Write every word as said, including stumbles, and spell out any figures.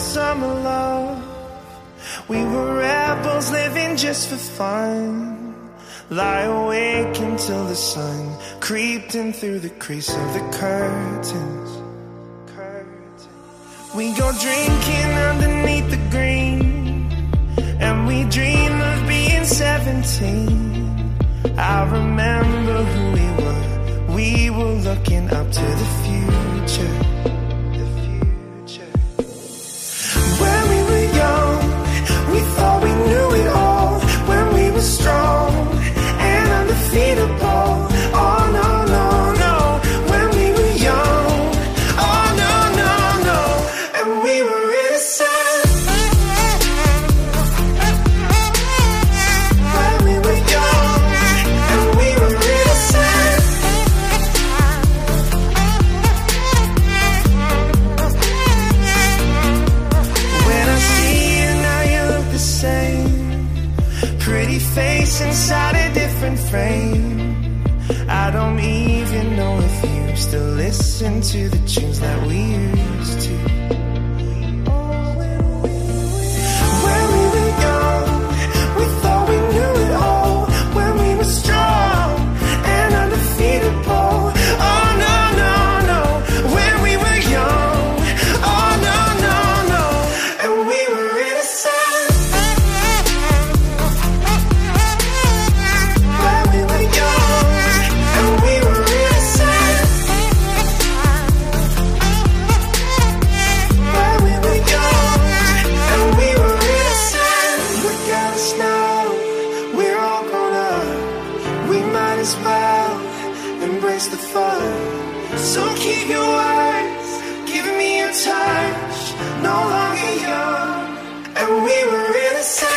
summer love. We were rebels living just for fun. Lie awake until the sun creeped in through the crease of the curtains. Curtains. We go drinking underneath the green, and we dream of being seventeen. I remember who we were. We were looking up to the future. The future. When we were young, we thought we knew it all. When we were strong and undefeatable. Oh no, no, no. When we were young. Oh no, no, no. And we were innocent. When we were young and we were innocent. When I see you now, you look the same. Pretty face inside a different frame. I don't even know if you still listen to the tunes that we used to. When we were young, we thought we knew it all. When we were strong and undefeatable. Oh no, no, no. When we were young. Oh no, no, no. And we were innocent. When we were young and we were innocent. When we were young and we were innocent. Look at us now, we're all grown up. We might as well embrace the fun. So keep your words, give me your touch. No longer young and we were innocent.